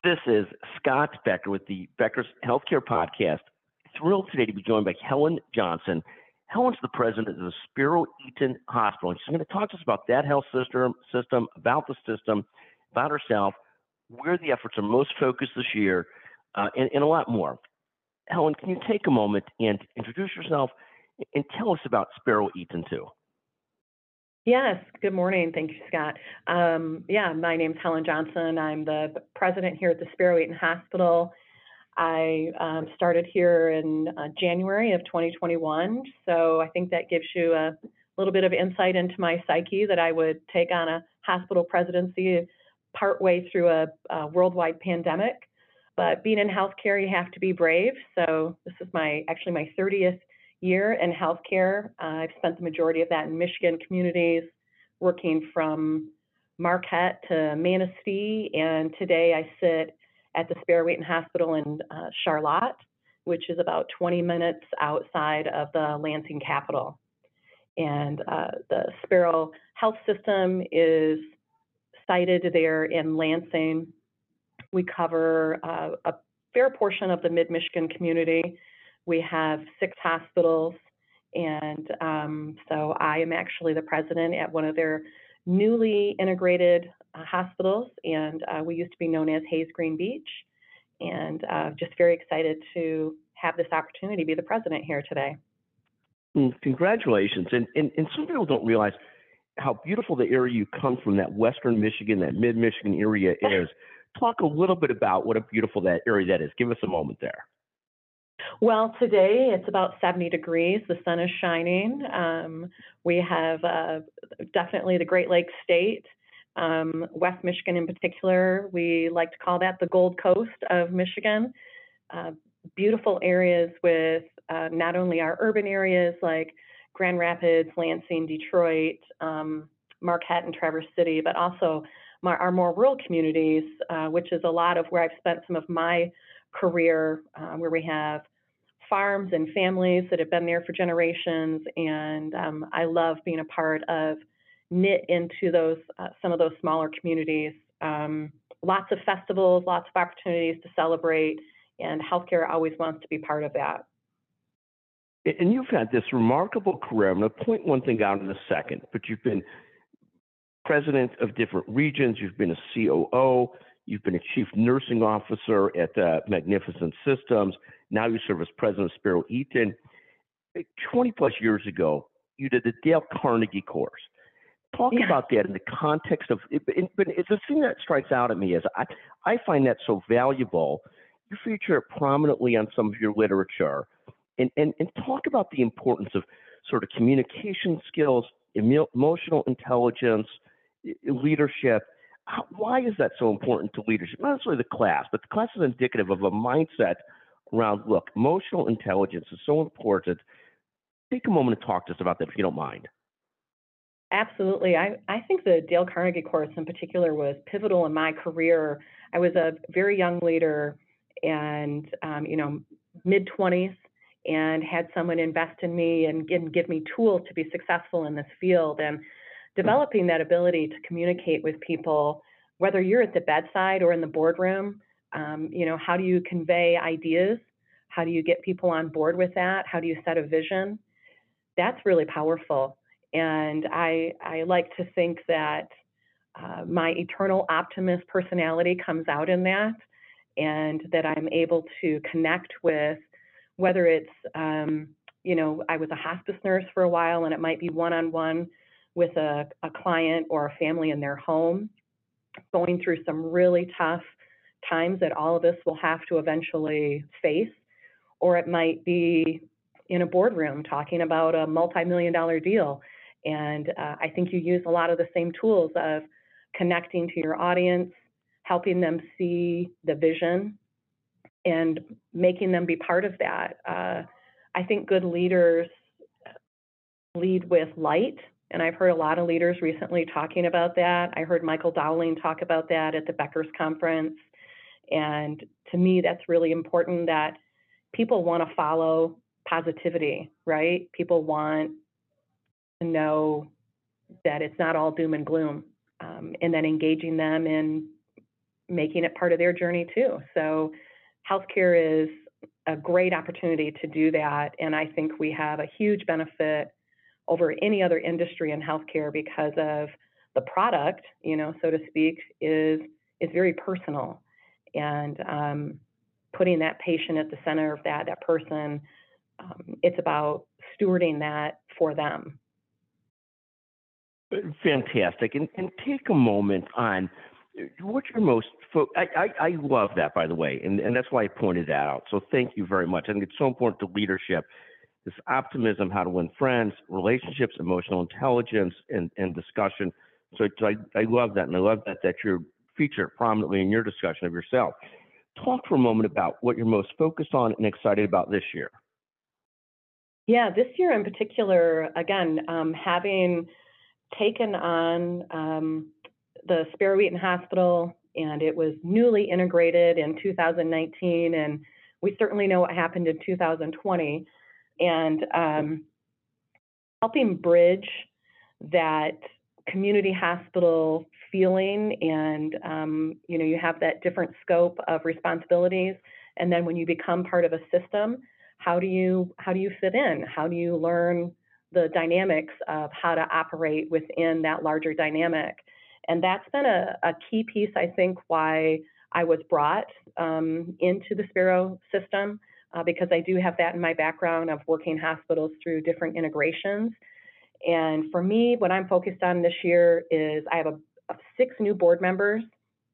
This is Scott Becker with the Becker's Healthcare Podcast. Thrilled today to be joined by Helen Johnson. Helen's the president of the Spiro Eaton Hospital, and she's going to talk to us about that health system, about the system, about herself, where the efforts are most focused this year, and a lot more. Helen, can you take a moment and introduce yourself and tell us about Spiro Eaton too? Yes, good morning. Thank you, Scott. My name's Helen Johnson. I'm the president here at the Spiro Eaton Hospital. I started here in January of 2021, so I think that gives you a little bit of insight into my psyche that I would take on a hospital presidency partway through a worldwide pandemic. But being in healthcare, you have to be brave. So this is actually my 30th year in healthcare. I've spent the majority of that in Michigan communities, working from Marquette to Manistee, and today I sit at the Spiro Eaton Hospital in Charlotte, which is about 20 minutes outside of the Lansing capital. And the Spiro Health System is sited there in Lansing. We cover a fair portion of the mid-Michigan community. We have 6 hospitals, and so I am actually the president at one of their newly integrated hospitals, and we used to be known as Hayes Green Beach, and just very excited to have this opportunity to be the president here today. Congratulations. And some people don't realize how beautiful the area you come from, that western Michigan, that mid-Michigan area is. Talk a little bit about what a beautiful that area that is. Give us a moment there. Well, today it's about 70 degrees. The sun is shining. We have definitely the Great Lakes state, West Michigan in particular. We like to call that the Gold Coast of Michigan. Beautiful areas with not only our urban areas like Grand Rapids, Lansing, Detroit, Marquette, and Traverse City, but also our more rural communities, which is a lot of where I've spent some of my career, where we have farms and families that have been there for generations, and I love being a part of knit into those some of those smaller communities. Lots of festivals, lots of opportunities to celebrate, and healthcare always wants to be part of that. And you've had this remarkable career. I'm going to point one thing out in a second, but you've been president of different regions. You've been a COO. You've been a chief nursing officer at Magnificent Systems. Now you serve as president of Spiro Eaton. 20 plus years ago, you did the Dale Carnegie course. Talk about that in the context of, but it's a thing that strikes out at me as I find that so valuable. You feature it prominently on some of your literature, and talk about the importance of sort of communication skills, emotional intelligence, leadership. Why is that so important to leadership? Not necessarily the class, but the class is indicative of a mindset around, look, emotional intelligence is so important. Take a moment to talk to us about that, if you don't mind. Absolutely. I think the Dale Carnegie course in particular was pivotal in my career. I was a very young leader and, mid-20s, and had someone invest in me and give me tools to be successful in this field. And developing that ability to communicate with people, whether you're at the bedside or in the boardroom, how do you convey ideas? How do you get people on board with that? How do you set a vision? That's really powerful. And I like to think that my eternal optimist personality comes out in that, and that I'm able to connect with, whether it's, I was a hospice nurse for a while, and it might be one-on-one with a client or a family in their home, going through some really tough times that all of us will have to eventually face, or it might be in a boardroom talking about a multi-million-dollar deal. And I think you use a lot of the same tools of connecting to your audience, helping them see the vision, and making them be part of that. I think good leaders lead with light, and I've heard a lot of leaders recently talking about that. I heard Michael Dowling talk about that at the Becker's conference, and to me, that's really important, that people want to follow positivity, right? People want to know that it's not all doom and gloom, and then engaging them in making it part of their journey too. So healthcare is a great opportunity to do that. And I think we have a huge benefit over any other industry in healthcare because of the product, so to speak, is very personal. And putting that patient at the center of that person, it's about stewarding that for them. Fantastic. And take a moment on what's your most, I love that, by the way, and that's why I pointed that out. So thank you very much. I think it's so important to leadership, this optimism, how to win friends, relationships, emotional intelligence, and discussion. So I love that, and I love that you're featured prominently in your discussion of yourself. Talk for a moment about what you're most focused on and excited about this year. Yeah, this year in particular, again, having taken on the Sparrow Wheaton Hospital, and it was newly integrated in 2019, and we certainly know what happened in 2020, and helping bridge that community hospital feeling, and you have that different scope of responsibilities, and then when you become part of a system, how do you fit in? How do you learn the dynamics of how to operate within that larger dynamic? And that's been a key piece, I think, why I was brought into the Sparrow system, because I do have that in my background of working hospitals through different integrations. And for me, what I'm focused on this year is I have 6 new board members,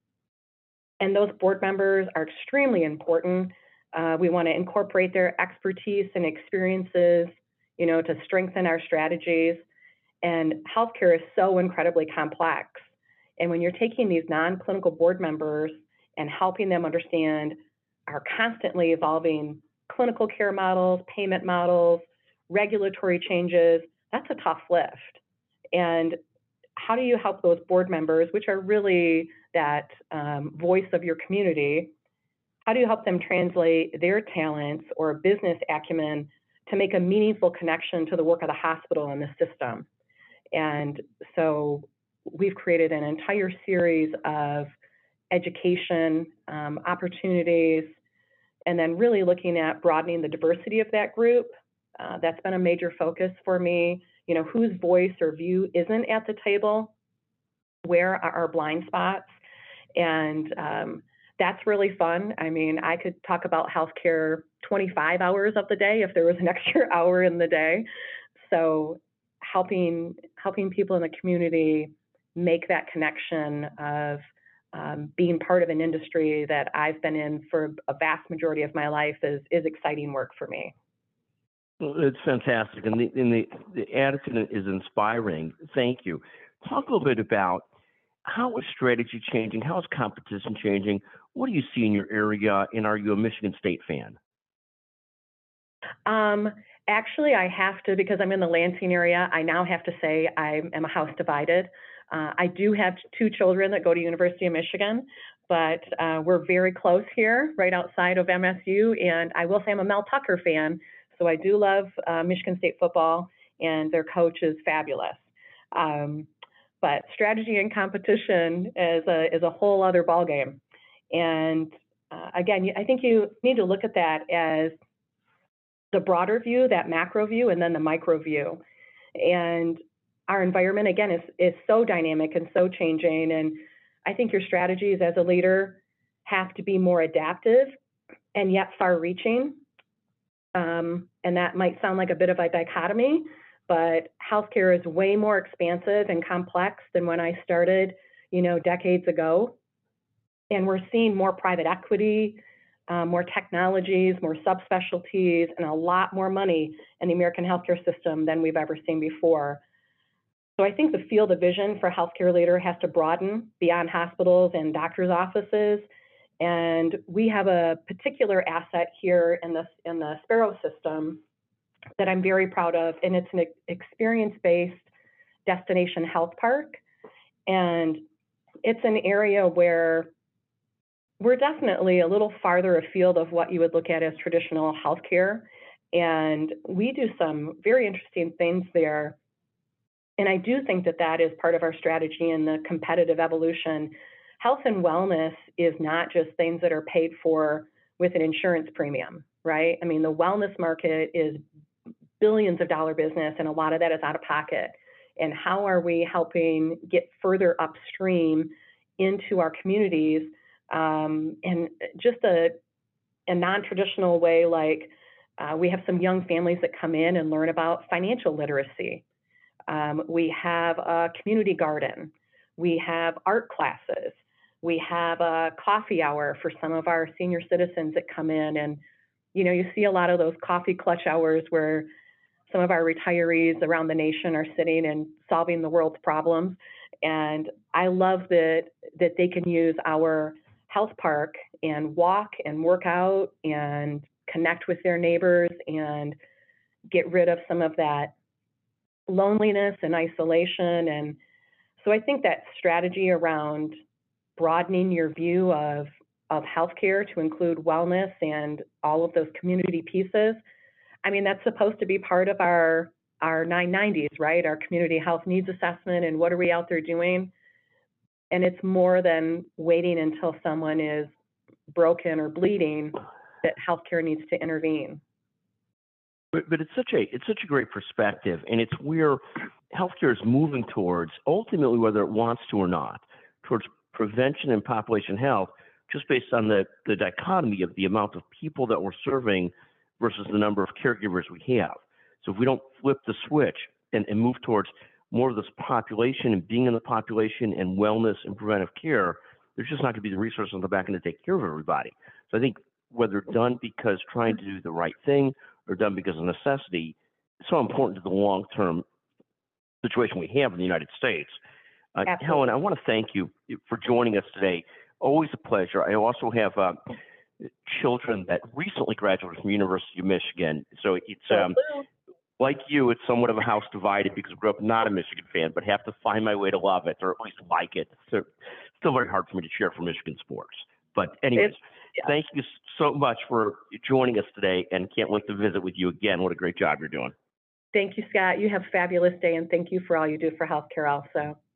and those board members are extremely important. We want to incorporate their expertise and experiences, to strengthen our strategies. And healthcare is so incredibly complex. And when you're taking these non-clinical board members and helping them understand our constantly evolving clinical care models, payment models, regulatory changes, that's a tough lift. And how do you help those board members, which are really that voice of your community, how do you help them translate their talents or business acumen to make a meaningful connection to the work of the hospital and the system? And so we've created an entire series of education opportunities, and then really looking at broadening the diversity of that group. That's been a major focus for me. Whose voice or view isn't at the table? Where are our blind spots? And that's really fun. I mean, I could talk about healthcare 25 hours of the day if there was an extra hour in the day. So helping people in the community make that connection of being part of an industry that I've been in for a vast majority of my life is exciting work for me. Well, it's fantastic, and the attitude is inspiring. Thank you. Talk a little bit about how is strategy changing? How is competition changing? What do you see in your area, and are you a Michigan State fan? Actually, I have to, because I'm in the Lansing area, I now have to say I am a house divided. I do have 2 children that go to University of Michigan, but we're very close here, right outside of MSU, and I will say I'm a Mel Tucker fan, so I do love Michigan State football, and their coach is fabulous. But strategy and competition is a whole other ballgame. And again, I think you need to look at that as the broader view, that macro view, and then the micro view. And our environment, again, is so dynamic and so changing. And I think your strategies as a leader have to be more adaptive and yet far-reaching. And that might sound like a bit of a dichotomy, but healthcare is way more expansive and complex than when I started, decades ago. And we're seeing more private equity, more technologies, more subspecialties, and a lot more money in the American healthcare system than we've ever seen before. So I think the field of vision for a healthcare leader has to broaden beyond hospitals and doctors' offices. And we have a particular asset here in the Sparrow system that I'm very proud of, and it's an experience-based destination health park. And it's an area where we're definitely a little farther afield of what you would look at as traditional healthcare. And we do some very interesting things there. And I do think that is part of our strategy in the competitive evolution. health and wellness is not just things that are paid for with an insurance premium, right? I mean, the wellness market is billions of dollar business, and a lot of that is out of pocket. And how are we helping get further upstream into our communities, and just a non-traditional way, like we have some young families that come in and learn about financial literacy. We have a community garden. We have art classes. We have a coffee hour for some of our senior citizens that come in. And, you know, you see a lot of those coffee clutch hours where some of our retirees around the nation are sitting and solving the world's problems. And I love that they can use our health park and walk and work out and connect with their neighbors and get rid of some of that loneliness and isolation. And so I think that strategy around broadening your view of healthcare to include wellness and all of those community pieces, I mean, that's supposed to be part of our 990s, right? Our community health needs assessment and what are we out there doing? And it's more than waiting until someone is broken or bleeding that healthcare needs to intervene. But it's such a great perspective, and it's where healthcare is moving towards, ultimately, whether it wants to or not, towards prevention and population health, just based on the dichotomy of the amount of people that we're serving versus the number of caregivers we have. So if we don't flip the switch and move towards more of this population and being in the population and wellness and preventive care, there's just not going to be the resources on the back end to take care of everybody. So I think whether done because trying to do the right thing or done because of necessity, it's so important to the long-term situation we have in the United States. Helen, I want to thank you for joining us today. Always a pleasure. I also have children that recently graduated from University of Michigan. So it's like you, it's somewhat of a house divided because I grew up not a Michigan fan, but have to find my way to love it or at least like it. So it's still very hard for me to cheer for Michigan sports. But anyways, thank you so much for joining us today, and can't wait to visit with you again. What a great job you're doing. Thank you, Scott. You have a fabulous day, and thank you for all you do for healthcare also.